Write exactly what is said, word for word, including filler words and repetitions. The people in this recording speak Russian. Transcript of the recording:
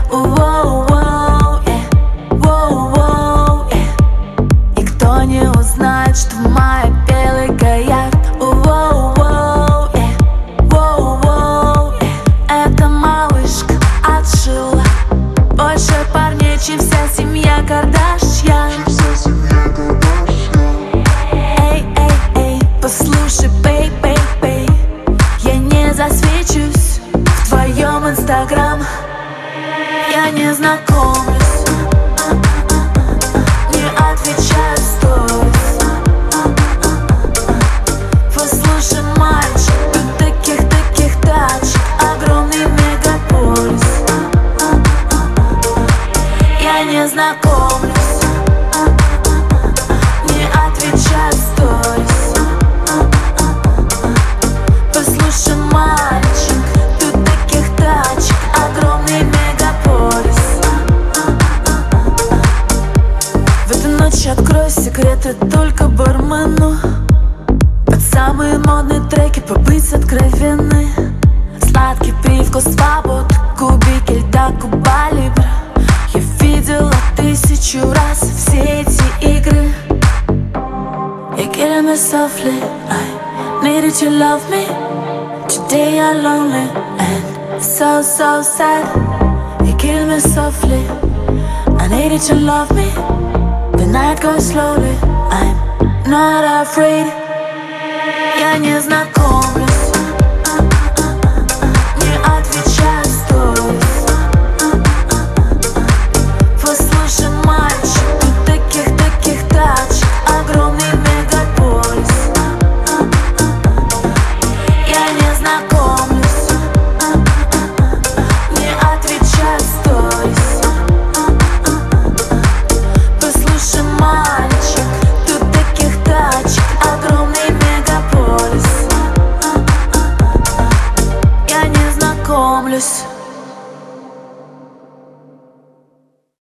Воу-воу, yeah. Воу-воу, yeah. И кто не узнает, что моя белый Гаярд. Воу-воу, yeah. Воу-воу, yeah. Эта малышка отшила больше парней, чем вся семья Кардашьян. Эй, эй, эй, послушай, бей, бей, бей, я не засвечусь в твоем инстаграм. Я не знакомлюсь, не отвечаю в сторис. Послушай, мальчик, тут таких-таких тачек огромный мегаполис. Я не знакомлюсь, не отвечаю в сторис. Послушай, мальчик, тут таких тачек огромный мегаполис. В эту ночь открою секреты только бармену. Под самые модные треки побыть откровенны. Сладкий привкус свободы, кубики льда, Куба Либра. Я видела тысячу раз все эти игры. You're killing me softly, I needed to love me. Today I'm lonely and so, so sad. You kill me softly, I needed to love me. The night goes slowly, I'm not afraid. Я не знаком.